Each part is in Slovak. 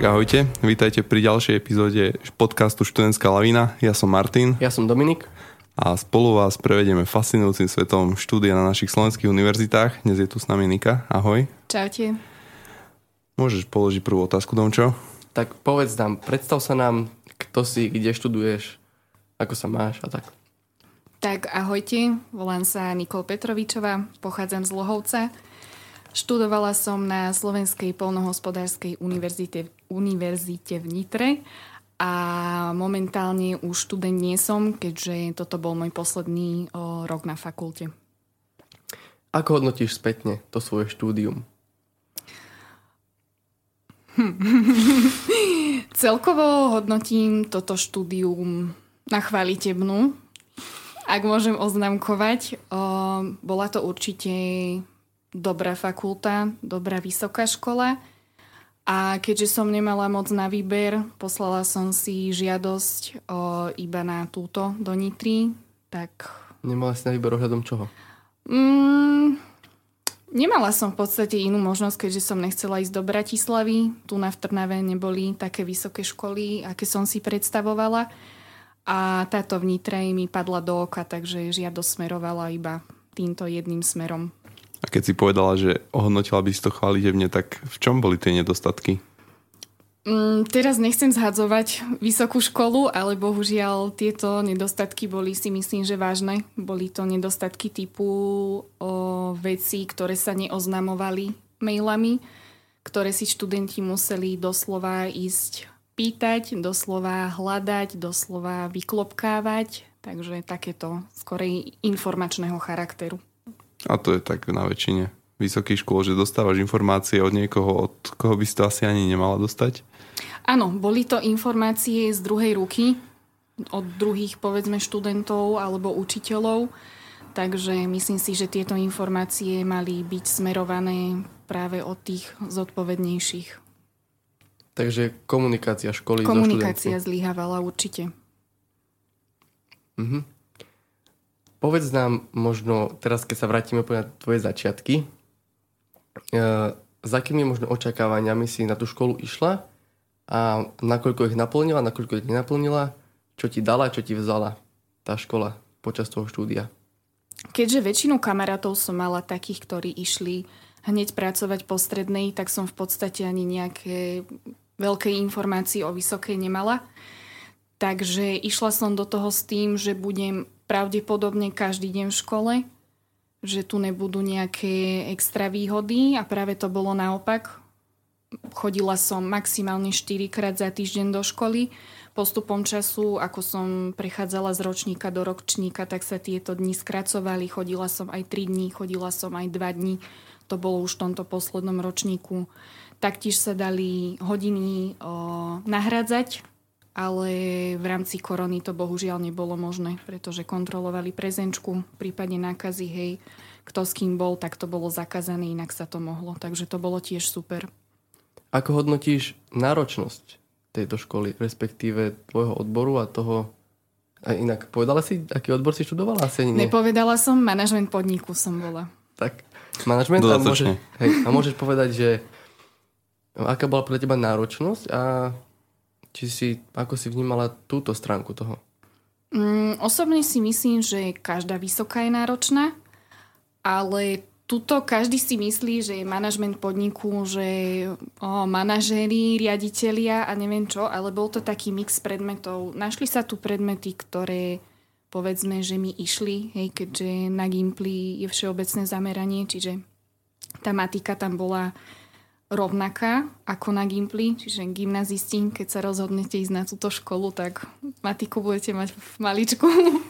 Tak ahojte, vítajte pri ďalšej epizóde podcastu Študentská lavína. Ja som Martin. Ja som Dominik. A spolu vás prevedieme fascinujúcim svetom štúdia na našich slovenských univerzitách. Dnes je tu s nami Nika. Ahoj. Čaute. Môžeš položiť prvú otázku, Domčo? Tak povedz nám, predstav sa nám, kto si, kde študuješ, ako sa máš a tak. Tak ahojte, volám sa Nikol Petrovičová, pochádzam z Lohovca. Študovala som na Slovenskej poľnohospodárskej univerzite v Nitre a momentálne už študent nie som, keďže toto bol môj posledný rok na fakulte. Ako hodnotíš spätne to svoje štúdium? Celkovo hodnotím toto štúdium na chvalitebnú. Ak môžem oznamkovať, bola to určite dobrá fakulta, dobrá vysoká škola a keďže som nemala moc na výber, poslala som si žiadosť iba na túto do Nitry, tak... Nemala si na výber ohľadom čoho? Nemala som v podstate inú možnosť, keďže som nechcela ísť do Bratislavy. Tu v Trnave neboli také vysoké školy, aké som si predstavovala. A táto v Nitre mi padla do oka, takže žiadosť smerovala iba týmto jedným smerom. A keď si povedala, že ohodnotila by si to chvalitebne, tak v čom boli tie nedostatky? Teraz nechcem zhadzovať vysokú školu, ale bohužiaľ tieto nedostatky boli, si myslím, že vážne. Boli to nedostatky typu vecí, ktoré sa neoznamovali mailami, ktoré si študenti museli doslova ísť pýtať, doslova hľadať, doslova vyklopkávať. Takže takéto skorej informačného charakteru. A to je tak na väčšine vysokých škôl, že dostávaš informácie od niekoho, od koho by si to asi ani nemala dostať? Áno, boli to informácie z druhej ruky, od druhých, povedzme, študentov alebo učiteľov. Takže myslím si, že tieto informácie mali byť smerované práve od tých zodpovednejších. Takže komunikácia školy so študentmi. Komunikácia zlyhávala určite. Mhm. Povedz nám možno, teraz keď sa vrátime na tvoje začiatky, s akými možno očakávaniami si na tú školu išla a nakoľko ich naplnila, nakoľko ich nenaplnila, čo ti dala, čo ti vzala tá škola počas toho štúdia? Keďže väčšinu kamarátov som mala takých, ktorí išli hneď pracovať po strednej, tak som v podstate ani nejaké veľké informácie o vysokej nemala. Takže išla som do toho s tým, že budem pravdepodobne každý deň v škole, že tu nebudú nejaké extra výhody a práve to bolo naopak. Chodila som maximálne 4-krát za týždeň do školy. Postupom času, ako som prechádzala z ročníka do ročníka, tak sa tieto dni skracovali. Chodila som aj 3 dní, chodila som aj 2 dní. To bolo už v tomto poslednom ročníku. Taktiež sa dali hodiny nahrádzať, ale v rámci korony to bohužiaľ nebolo možné, pretože kontrolovali prezenčku, prípadne nákazy, hej, kto s kým bol, tak to bolo zakázané, inak sa to mohlo. Takže to bolo tiež super. Ako hodnotíš náročnosť tejto školy, respektíve tvojho odboru a toho... A inak, povedala si, aký odbor si študovala? Asi ani nie. Nepovedala som, manažment podniku som bola. Tak, manažment a môžeš povedať, že aká bola pre teba náročnosť a ako si vnímala túto stránku toho? Osobne si myslím, že každá vysoká je náročná, ale tuto každý si myslí, že je manažment podniku, že manažéri, riaditelia a neviem čo, ale bol to taký mix predmetov. Našli sa tu predmety, ktoré povedzme, že mi išli, hej, keďže na Gimply je všeobecné zameranie, čiže tá matika tam bola rovnaká ako na Gimply, čiže gymnazisti, keď sa rozhodnete ísť na túto školu, tak matiku budete mať v maličku.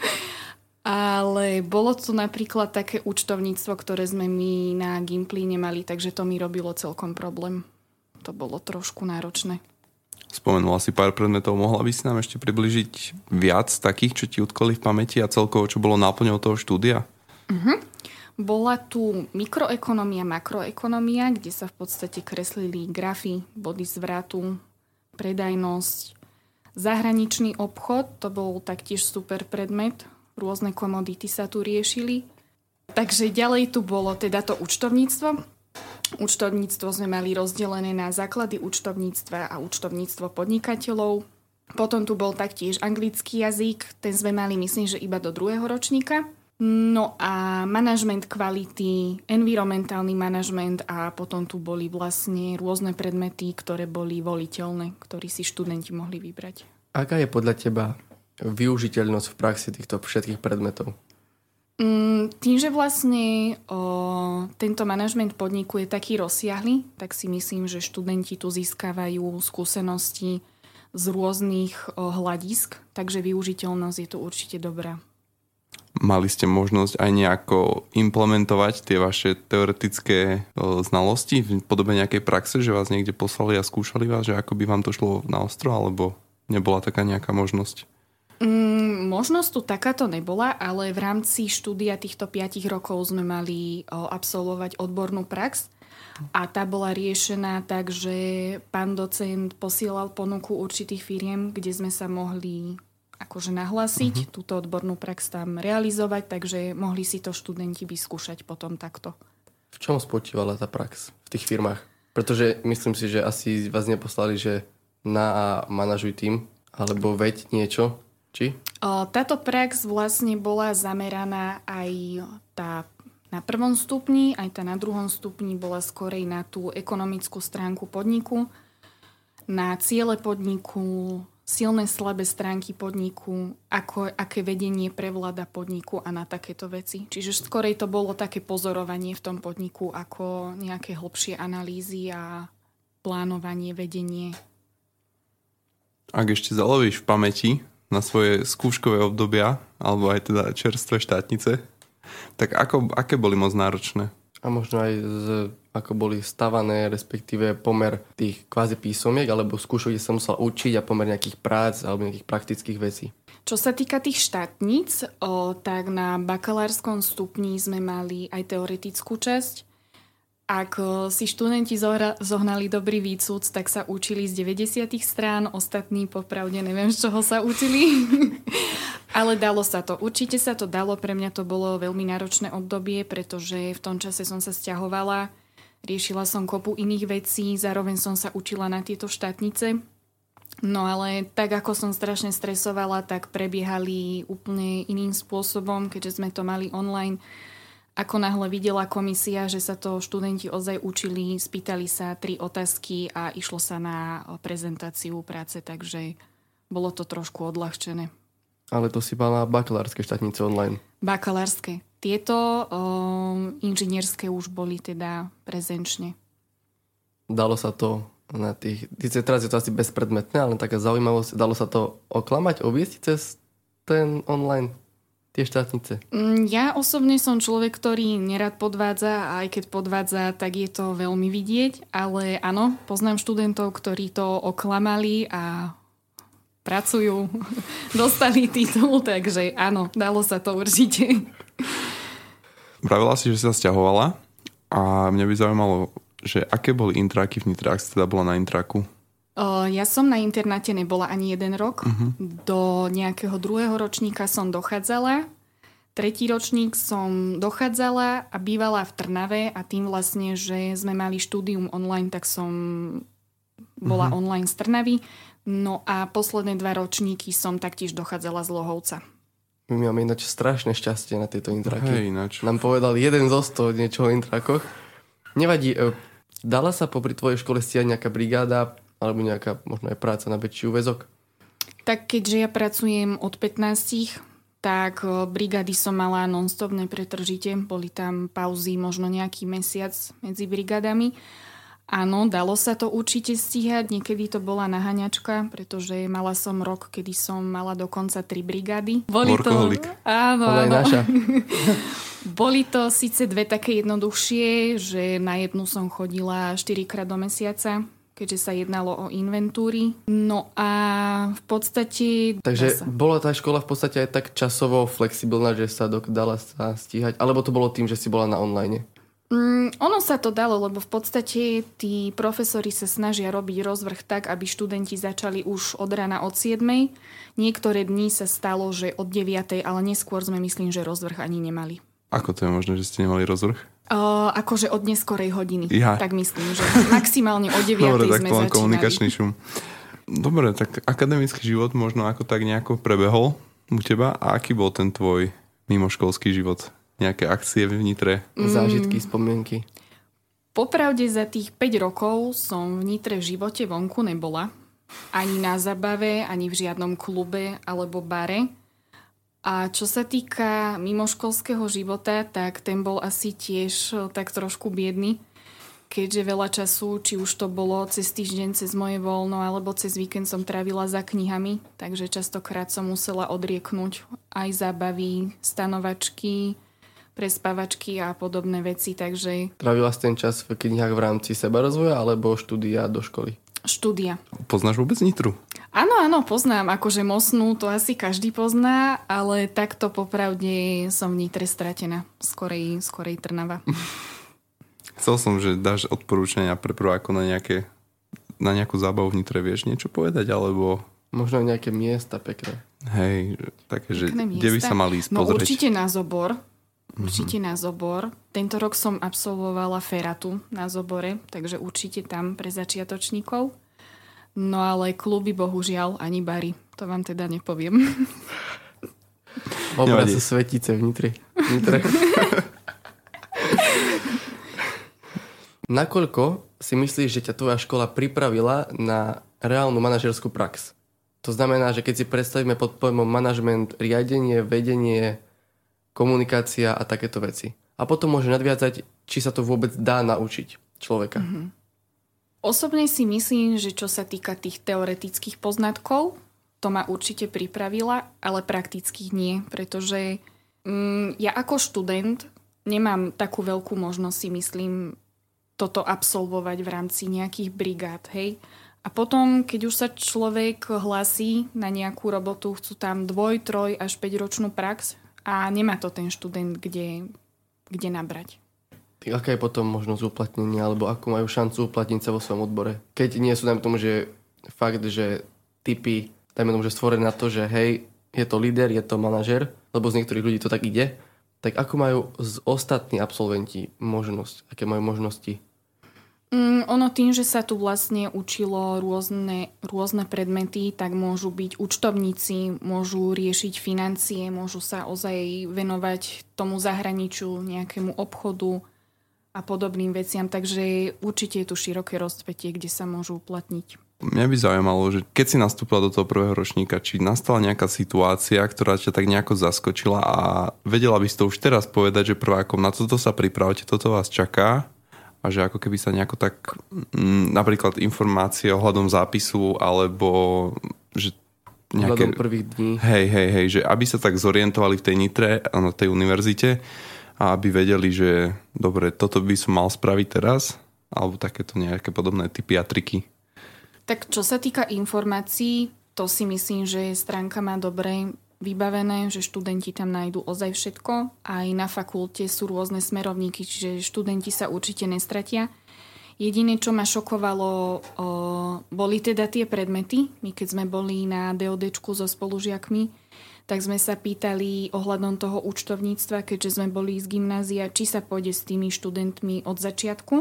Ale bolo tu napríklad také účtovníctvo, ktoré sme my na Gimply nemali, takže to mi robilo celkom problém. To bolo trošku náročné. Spomenula si pár predmetov, mohla by si nám ešte približiť viac takých, čo ti utkoli v pamäti a celkovo, čo bolo náplňou toho štúdia? Bola tu mikroekonomia, makroekonomia, kde sa v podstate kreslili grafy, body zvratu, predajnosť, zahraničný obchod, to bol taktiež super predmet, rôzne komodity sa tu riešili. Takže ďalej tu bolo teda to účtovníctvo. Účtovníctvo sme mali rozdelené na základy účtovníctva a účtovníctvo podnikateľov. Potom tu bol taktiež anglický jazyk, ten sme mali myslím, že iba do 2. ročníka. No a manažment kvality, environmentálny manažment a potom tu boli vlastne rôzne predmety, ktoré boli voliteľné, ktoré si študenti mohli vybrať. Aká je podľa teba využiteľnosť v praxi týchto všetkých predmetov? Tým, že vlastne tento manažment podniku je taký rozsiahly, tak si myslím, že študenti tu získavajú skúsenosti z rôznych hľadisk, takže využiteľnosť je tu určite dobrá. Mali ste možnosť aj nejako implementovať tie vaše teoretické znalosti v podobe nejakej praxe, že vás niekde poslali a skúšali vás, že ako by vám to šlo na ostro, alebo nebola taká nejaká možnosť? Možnosť tu takáto nebola, ale v rámci štúdia týchto 5 rokov sme mali absolvovať odbornú prax a tá bola riešená tak, že pán docent posielal ponuku určitých firiem, kde sme sa mohli akože nahlásiť, túto odbornú prax tam realizovať, takže mohli si to študenti vyskúšať potom takto. V čom spočívala tá prax v tých firmách? Pretože myslím si, že asi vás neposlali, že a manažuj tým, alebo veď niečo. Či? Táto prax vlastne bola zameraná aj tá na 1. stupni, aj tá na 2. stupni bola skorej na tú ekonomickú stránku podniku, na ciele podniku, silné slabé stránky podniku, aké vedenie prevláda podniku a na takéto veci. Čiže skorej to bolo také pozorovanie v tom podniku ako nejaké hlbšie analýzy a plánovanie, vedenie. Ak ešte zalovíš v pamäti na svoje skúškové obdobia, alebo aj teda čerstvé štátnice, tak aké boli moc náročné? A možno aj ako boli stavané, respektíve pomer tých kvázi písomiek, alebo skúšok, kde sa musel učiť a pomer nejakých prác alebo nejakých praktických vecí. Čo sa týka tých štátnic, tak na bakalárskom stupni sme mali aj teoretickú časť. Ak si študenti zohnali dobrý výcud, tak sa učili z 90 strán, ostatní popravde neviem, z čoho sa učili. Ale dalo sa to. Určite sa to dalo. Pre mňa to bolo veľmi náročné obdobie, pretože v tom čase som sa sťahovala, riešila som kopu iných vecí, zároveň som sa učila na tieto štátnice. No ale tak, ako som strašne stresovala, tak prebiehali úplne iným spôsobom, keďže sme to mali online. Ako náhle videla komisia, že sa to študenti ozaj učili, spýtali sa 3 otázky a išlo sa na prezentáciu práce, takže bolo to trošku odľahčené. Ale to si mala bakalárske štátnice online. Bakalárske. Tieto inžinierské už boli teda prezenčne. Dalo sa to na tých... Teraz je to asi bezpredmetné, ale taká zaujímavosť. Dalo sa to oklamať, obísť cez ten online? Tie štátnice? Ja osobne som človek, ktorý nerad podvádza a aj keď podvádza, tak je to veľmi vidieť, ale áno, poznám študentov, ktorí to oklamali a pracujú, dostali titul, takže áno, dalo sa to určite. Pravila si, že sa sťahovala a mňa by zaujímalo, že aké boli intráky v Nitre, ak si teda bola na intraku? Ja som na internáte nebola ani 1 rok. Do nejakého 2. ročníka som dochádzala. 3. ročník som dochádzala a bývala v Trnave a tým vlastne, že sme mali štúdium online, tak som bola online z Trnavy. No a posledné 2 ročníky som taktiež dochádzala z Lohovca. My máme ináč strašné šťastie na tieto intraky. Hej, ináč. Nám povedal 1 zo 100 niečo o intrakoch. Nevadí, dala sa popri tvojej škole stiať nejaká brigáda alebo nejaká možno aj práca na väčší úväzok? Tak keďže ja pracujem od 15, tak brigády som mala non-stop, nepretržite. Boli tam pauzy možno nejaký mesiac medzi brigádami. Áno, dalo sa to určite stíhať. Niekedy to bola naháňačka, pretože mala som rok, kedy som mala dokonca 3 brigády. Workoholik. Áno, ale aj naša. Boli to síce 2 také jednoduchšie, že na jednu som chodila 4-krát do mesiaca, keďže sa jednalo o inventúry. No a v podstate... Takže bola tá škola v podstate aj tak časovo flexibilná, že sa dala sa stíhať? Alebo to bolo tým, že si bola na online? Ono sa to dalo, lebo v podstate tí profesori sa snažia robiť rozvrh tak, aby študenti začali už od rána od 7. Niektoré dni sa stalo, že od 9. ale neskôr sme myslím, že rozvrh ani nemali. Ako to je možné, že ste nemali rozvrh? Akože od neskorej hodiny. Ja. Tak myslím, že maximálne o 9 Dobre, tak sme to len začínali. komunikačný šum. Dobre, tak akademický život možno ako tak nejako prebehol u teba. A aký bol ten tvoj mimoškolský život? Nejaké akcie v Nitre? Zážitky, spomienky. Popravde za tých 5 rokov som v Nitre v živote vonku nebola. Ani na zabave, ani v žiadnom klube alebo bare. A čo sa týka mimoškolského života, tak ten bol asi tiež tak trošku biedný, keďže veľa času, či už to bolo cez týždeň, cez moje voľno, alebo cez víkend som trávila za knihami, takže častokrát som musela odrieknúť aj zábavy, stanovačky, prespávačky a podobné veci, takže Trávila si ten čas v knihách v rámci sebarozvoja alebo štúdia do školy? štúdia. Poznáš vôbec Nitru? Áno, poznám, akože Mosnú to asi každý pozná, ale takto popravde som v Nitre stratená, skorej Trnava. Chcel som, že dáš odporúčania pre prváko na nejakú zábavu v Nitre, vieš niečo povedať, alebo Možno nejaké miesta pekné. hej, také, že Pekné kde by miesta. sa mali ísť No pozrieť? určite na Zobor. Tento rok som absolvovala Feratu na Zobore, takže určite tam pre začiatočníkov. No ale kluby bohužiaľ ani bary. To vám teda nepoviem. Obraz Nevadí. Svetice v Nitre. Nakoľko si myslíš, že ťa tvoja škola pripravila na reálnu manažerskú prax? To znamená, že keď si predstavíme pod pojmom manažment, riadenie, vedenie, komunikácia a takéto veci. A potom môže nadviazať, či sa to vôbec dá naučiť človeka. Osobne si myslím, že čo sa týka tých teoretických poznatkov, to ma určite pripravila, ale praktických nie, pretože ja ako študent nemám takú veľkú možnosť, si myslím, toto absolvovať v rámci nejakých brigád, hej. A potom, keď už sa človek hlasí na nejakú robotu, chcú tam 2, 3 až 5 ročnú prax a nemá to ten študent kde nabrať. Tak aká je potom možnosť uplatnenia, alebo akú majú šancu uplatniť sa vo svojom odbore? Keď nie sú, dajme tomu, že fakt, že typy, dajme tomu, že stvorené na to, že hej, je to líder, je to manažer, lebo z niektorých ľudí to tak ide, tak ako majú ostatní absolventi možnosť? Aké majú možnosti? Ono tým, že sa tu vlastne učilo rôzne predmety, tak môžu byť účtovníci, môžu riešiť financie, môžu sa ozaj venovať tomu zahraničiu, nejakému obchodu a podobným veciam. Takže určite je tu široké rozpätie, kde sa môžu uplatniť. Mňa by zaujímalo, že keď si nastúpila do toho prvého ročníka, či nastala nejaká situácia, ktorá ťa tak nejako zaskočila a vedela by si to už teraz povedať, že prvákom na toto sa pripravte, toto vás čaká a že ako keby sa nejako tak napríklad informácie ohľadom zápisu alebo že nejaké... Hľadom prvých dní. Hej, že aby sa tak zorientovali v tej Nitre, na tej univerzite a aby vedeli, že dobre, toto by som mal spraviť teraz alebo takéto nejaké podobné typy a triky. Tak čo sa týka informácií, to si myslím, že stránka má dobre vybavené, že študenti tam nájdú ozaj všetko. Aj na fakulte sú rôzne smerovníky, čiže študenti sa určite nestratia. Jediné, čo ma šokovalo, boli teda tie predmety. My keď sme boli na DODčku so spolužiakmi, tak sme sa pýtali ohľadom toho účtovníctva, keďže sme boli z gymnázia, či sa pôjde s tými študentmi od začiatku.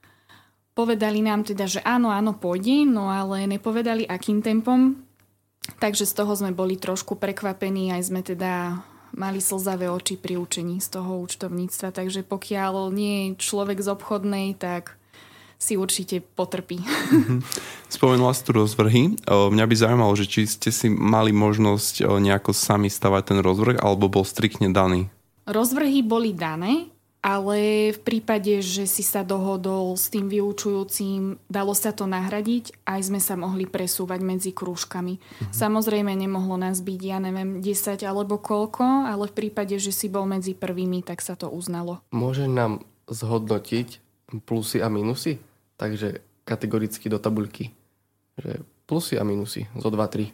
Povedali nám teda, že áno, pôjde, no ale nepovedali, akým tempom. Takže z toho sme boli trošku prekvapení, aj sme teda mali slzavé oči pri učení z toho účtovníctva. Takže pokiaľ nie je človek z obchodnej, tak si určite potrpí. Spomenula si tu rozvrhy. Mňa by zaujímalo, že či ste si mali možnosť nejako sami stavať ten rozvrh, alebo bol striktne daný? Rozvrhy boli dané, ale v prípade, že si sa dohodol s tým vyučujúcim, dalo sa to nahradiť, aj sme sa mohli presúvať medzi krúžkami. Samozrejme, nemohlo nás byť, 10 alebo koľko, ale v prípade, že si bol medzi prvými, tak sa to uznalo. Môže nám zhodnotiť plusy a minusy? Takže kategoricky do tabuľky. Že plusy a minusy zo 2,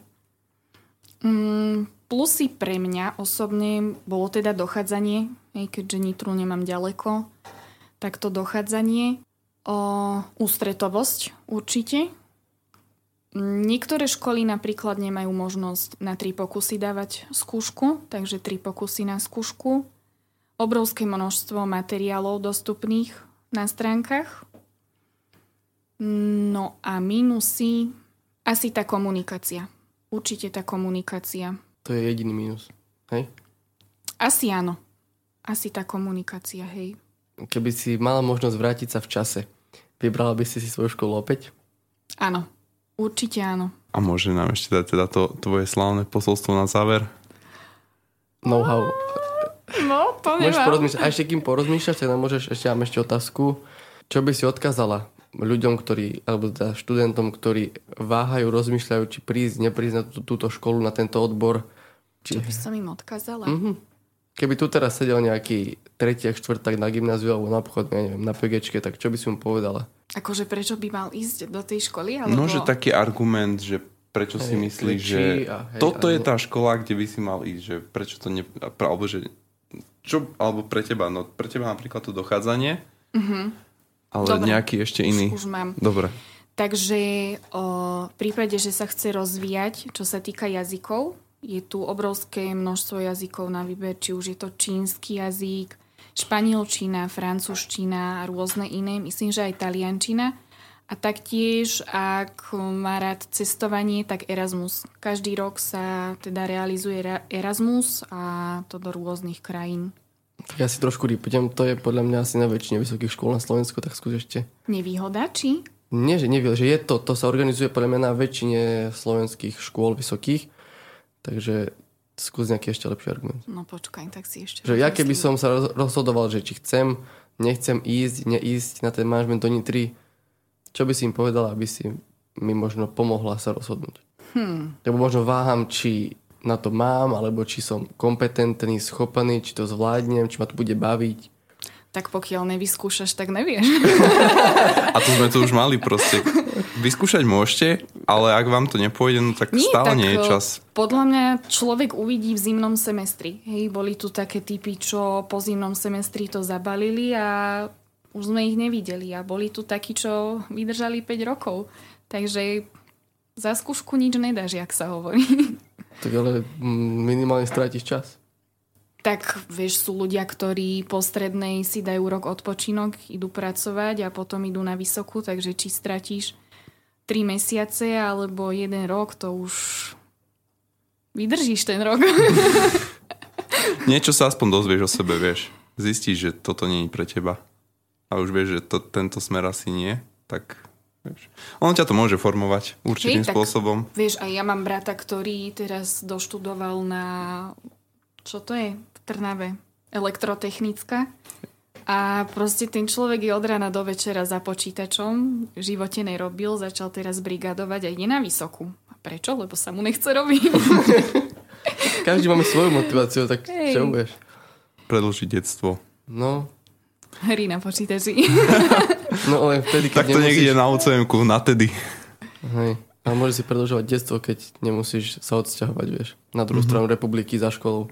3. Plusy pre mňa osobne bolo teda dochádzanie, keďže Nitru nemám ďaleko, tak to dochádzanie, ústretovosť určite. Niektoré školy napríklad nemajú možnosť na 3 pokusy dávať skúšku, takže 3 pokusy na skúšku. obrovské množstvo materiálov dostupných na stránkach. No a mínusy, asi tá komunikácia. Určite tá komunikácia. To je jediný mínus, hej? Asi áno. Asi tá komunikácia, hej. Keby si mala možnosť vrátiť sa v čase, vybrala by si svoju školu opäť? Áno. Určite áno. A môže nám ešte dať teda to tvoje slávne posolstvo na záver? Know-how. No, to Môžeš nemám. porozmýšľať. A ešte kým porozmýšľaš, tak nám môžeš, mám ešte otázku. Čo by si odkázala ľuďom, alebo teda študentom, ktorí váhajú, rozmýšľajú, či prísť, neprísť na túto školu, na tento odbor? Čo by som im odkázala? Keby tu teraz sedel nejaký tretiak, štvrták na gymnáziu alebo na obchod, neviem, na PGčke, tak čo by si mu povedala? Akože prečo by mal ísť do tej školy? Alebo... No, že taký argument, že prečo si myslíš, že toto je tá škola, kde by si mal ísť, že prečo to alebo že alebo pre teba, no pre teba napríklad to dochádzanie, ale dobre. Nejaký ešte iný. Už mám. Dobre. Takže v prípade, že sa chce rozvíjať, čo sa týka jazykov, je tu obrovské množstvo jazykov na výber, či už je to čínsky jazyk, španielčina, francúzština a rôzne iné, myslím, že aj taliančina. A taktiež, ak má rád cestovanie, tak Erasmus. Každý rok sa teda realizuje Erasmus a to do rôznych krajín. Tak ja si trošku rýpudem, to je podľa mňa asi na väčšine vysokých škôl na Slovensku, tak skús ešte. Nevýhoda, či? Nie, že neviem, že je to sa organizuje podľa mňa na väčšine slovenských škôl vysokých, takže skús nejaký ešte lepší argument. No počkaj, tak si ešte... Že ja keby som sa rozhodoval, že či chcem, nechcem ísť, neísť na ten manažment do Nitry, čo by si im povedala, aby si mi možno pomohla sa rozhodnúť? Lebo možno váham, či na to mám, alebo či som kompetentný, schopný, či to zvládnem, či ma to bude baviť. Tak pokiaľ nevyskúšaš, tak nevieš. A to sme to už mali proste. Vyskúšať môžete, ale ak vám to nepôjde, no tak stále nie je čas. Podľa mňa človek uvidí v zimnom semestri. Hej, boli tu také typy, čo po zimnom semestri to zabalili a už sme ich nevideli. A boli tu takí, čo vydržali 5 rokov. Takže za skúšku nič nedáš, jak sa hovorí. Tak ale minimálne strátiš čas. Tak, vieš, sú ľudia, ktorí po strednej si dajú rok odpočinok, idú pracovať a potom idú na vysokú, takže či stratíš 3 mesiace alebo 1 rok, to už vydržíš ten rok. Niečo sa aspoň dozvieš o sebe, vieš. Zistíš, že toto nie je pre teba. A už vieš, že tento smer asi nie, tak... Vieš. Ono ťa to môže formovať určitým spôsobom. Vieš, aj ja mám brata, ktorý teraz doštudoval na... Čo to je? V Trnave. Elektrotechnická. A proste ten človek je od rána do večera za počítačom. V živote nerobil, začal teraz brigadovať a ide na vysokú. A prečo? Lebo sa mu nechce robiť. Každý máme svoju motiváciu, tak čo budeš? Predĺžiť detstvo. No. Hry na počítači. No ale vtedy, keď tak to niekde na UCM-ku, na tedy. Hej. A môžeš si predĺžovať detstvo, keď nemusíš sa odsťahovať, vieš. Na druhú stranu republiky za školou.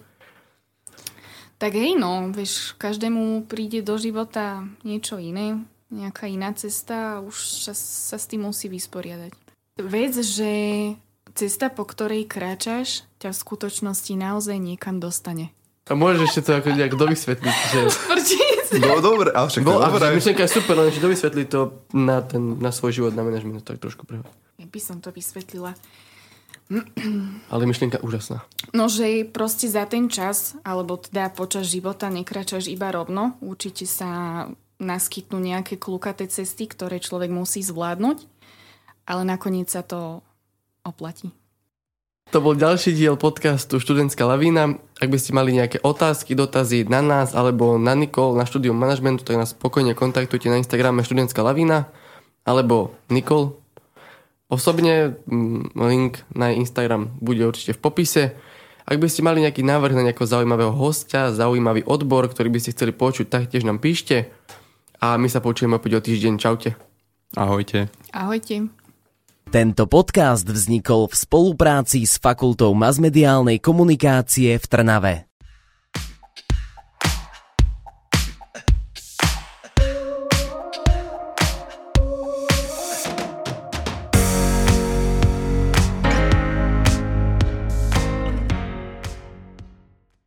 Tak hej, no, vieš, každému príde do života niečo iné, nejaká iná cesta a už sa s tým musí vysporiadať. Vec, že cesta, po ktorej kráčaš, ťa v skutočnosti naozaj niekam dostane. A môžeš ešte to ako nejak dovysvetliť, že... No dobre, ale však to dobré. Myšlenka je super, len ešte dovysvetliť to na svoj život, na manažment, tak trošku prehľad. Ja by som to vysvetlila. Ale myšlienka úžasná. No, že proste za ten čas, alebo teda počas života nekráčaš iba rovno. Určite sa naskytnú nejaké klukaté cesty, ktoré človek musí zvládnuť, ale nakoniec sa to oplatí. To bol ďalší diel podcastu Študentská lavína. Ak by ste mali nejaké otázky, dotazy na nás alebo na Nikol, na štúdium manažmentu, tak nás spokojne kontaktujte na Instagrame Študentská lavína alebo Nikol. Osobne link na Instagram bude určite v popise. Ak by ste mali nejaký návrh na nejakého zaujímavého hostia, zaujímavý odbor, ktorý by ste chceli počuť, taktiež nám píšte. A my sa počujeme opäť o týždeň. Čaute. Ahojte. Ahojte. Tento podcast vznikol v spolupráci s Fakultou masmediálnej komunikácie v Trnave.